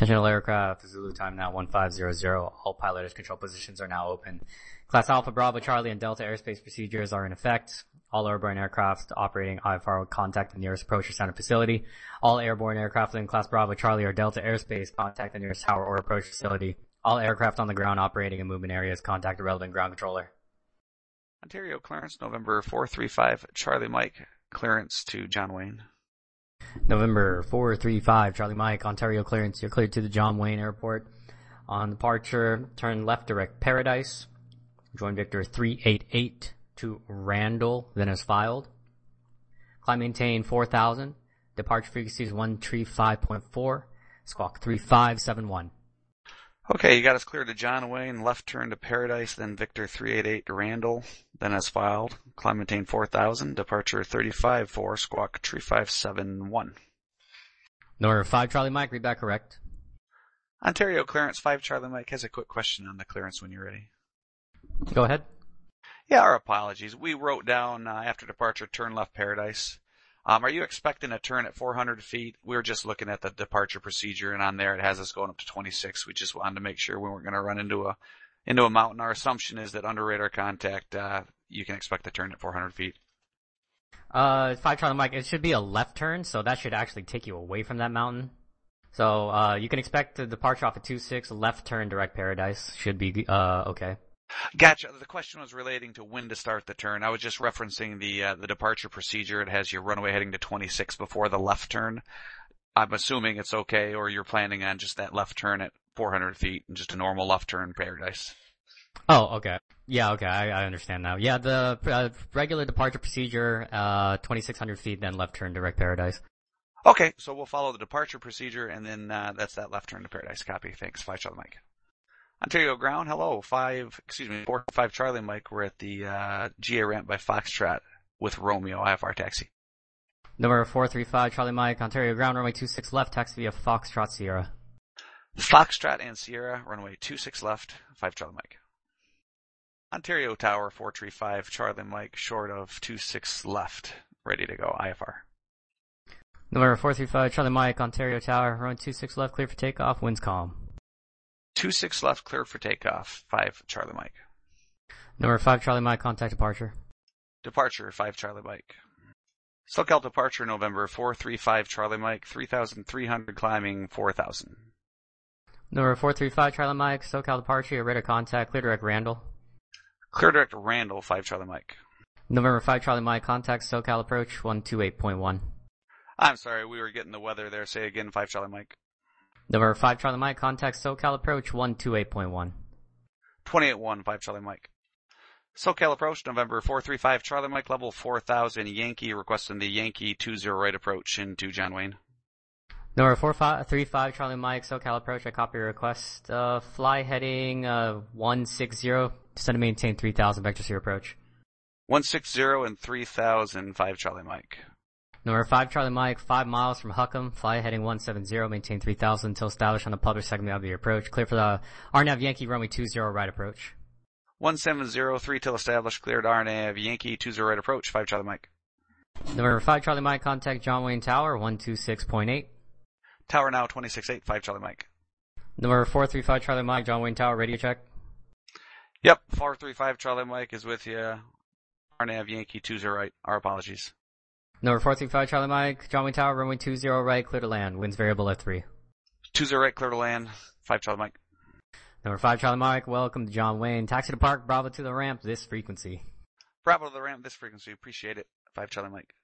Attention all aircraft, Zulu time now 1500. All pilot control positions are now open. Class Alpha, Bravo, Charlie, and Delta airspace procedures are in effect. All airborne aircraft operating IFR will contact the nearest approach or center facility. All airborne aircraft in Class Bravo, Charlie, or Delta airspace contact the nearest tower or approach facility. All aircraft on the ground operating in movement areas contact the relevant ground controller. Ontario clearance, November 435, Charlie Mike, clearance to John Wayne. November 435, Charlie Mike, Ontario clearance. You're cleared to the John Wayne Airport. On departure, turn left direct Paradise. Join Victor 388 to Randall, then as filed. Climb maintain 4,000. Departure frequency is 135.4. Squawk 3571. Okay, you got us cleared to John Wayne, left turn to Paradise, then Victor 388 to Randall, then as filed. Climb maintain 4,000, departure 35.4, squawk 3571. Number 5 Charlie Mike, read back correct. Ontario clearance, 5 Charlie Mike has a quick question on the clearance when you're ready. Go ahead. Yeah, our apologies. We wrote down after departure, turn left Paradise. Are you expecting a turn at 400 feet? We were just looking at the departure procedure, and on there it has us going up to 26. We just wanted to make sure we weren't going to run into a mountain. Our assumption is that under radar contact, you can expect a turn at 400 feet. 5 Charlie Mike, it should be a left turn, so that should actually take you away from that mountain. So, you can expect the departure off of 26, left turn direct Paradise. Should be, okay. Gotcha. The question was relating to when to start the turn. I was just referencing the departure procedure. It has your runway heading to 26 before the left turn. I'm assuming it's okay, or you're planning on just that left turn at 400 feet and just a normal left turn Paradise. Oh, okay. Yeah, okay. I understand now. Yeah, the regular departure procedure, 2,600 feet, then left turn direct Paradise. Okay, so we'll follow the departure procedure, and then that's that left turn to Paradise. Copy. Thanks. 5 Charlie Mike. Ontario ground, hello, 4 5 Charlie Mike. We're at the GA ramp by Foxtrot with Romeo IFR taxi. Number 435 Charlie Mike, Ontario ground, runway 26 left, taxi via Foxtrot Sierra. Foxtrot and Sierra, runway 26 left, 5 Charlie Mike. Ontario tower, 435 Charlie Mike, short of 26 left, ready to go, IFR. Number 435 Charlie Mike, Ontario tower, runway 26 left, clear for takeoff, winds calm. 26 left, clear for takeoff, 5 Charlie Mike. Number 5 Charlie Mike, contact departure. Departure, 5 Charlie Mike. SoCal departure, November 435 Charlie Mike, 3,300 climbing, 4,000. Number 435 Charlie Mike, SoCal departure, radar contact, clear direct Randall. Clear direct Randall, 5 Charlie Mike. November 5 Charlie Mike, contact SoCal approach, 128.1. I'm sorry, we were getting the weather there. Say again, 5 Charlie Mike. Number 5 Charlie Mike, contact SoCal approach 128.1. 28-1, 5 Charlie Mike. SoCal approach, November 435 Charlie Mike, level 4,000 Yankee, requesting the Yankee 20 right approach into John Wayne. Number 435 Charlie Mike, SoCal approach, I copy your request. Fly heading 160, descend to maintain 3,000, vector Sierra approach. 160 and 3,000, 5 Charlie Mike. Number 5 Charlie Mike, 5 miles from Huckham, fly heading 170, maintain 3,000 until established on the public segment of your approach. Clear for the RNAV Yankee runway 20 right approach. 170, 3 till established, cleared RNAV Yankee 20 right approach, 5 Charlie Mike. Number 5 Charlie Mike, contact John Wayne Tower 126.8. Tower now 26.8, 5 Charlie Mike. Number 435 Charlie Mike, John Wayne Tower, radio check. Yep, 435 Charlie Mike is with you. RNAV Yankee 20 right, our apologies. Number 435 Charlie Mike, John Wayne Tower, runway 20 right, clear to land, winds variable F3. 20 right, clear to land, 5 Charlie Mike. Number 5 Charlie Mike, welcome to John Wayne. Taxi to park, Bravo to the ramp, this frequency. Bravo to the ramp, this frequency, appreciate it, 5 Charlie Mike.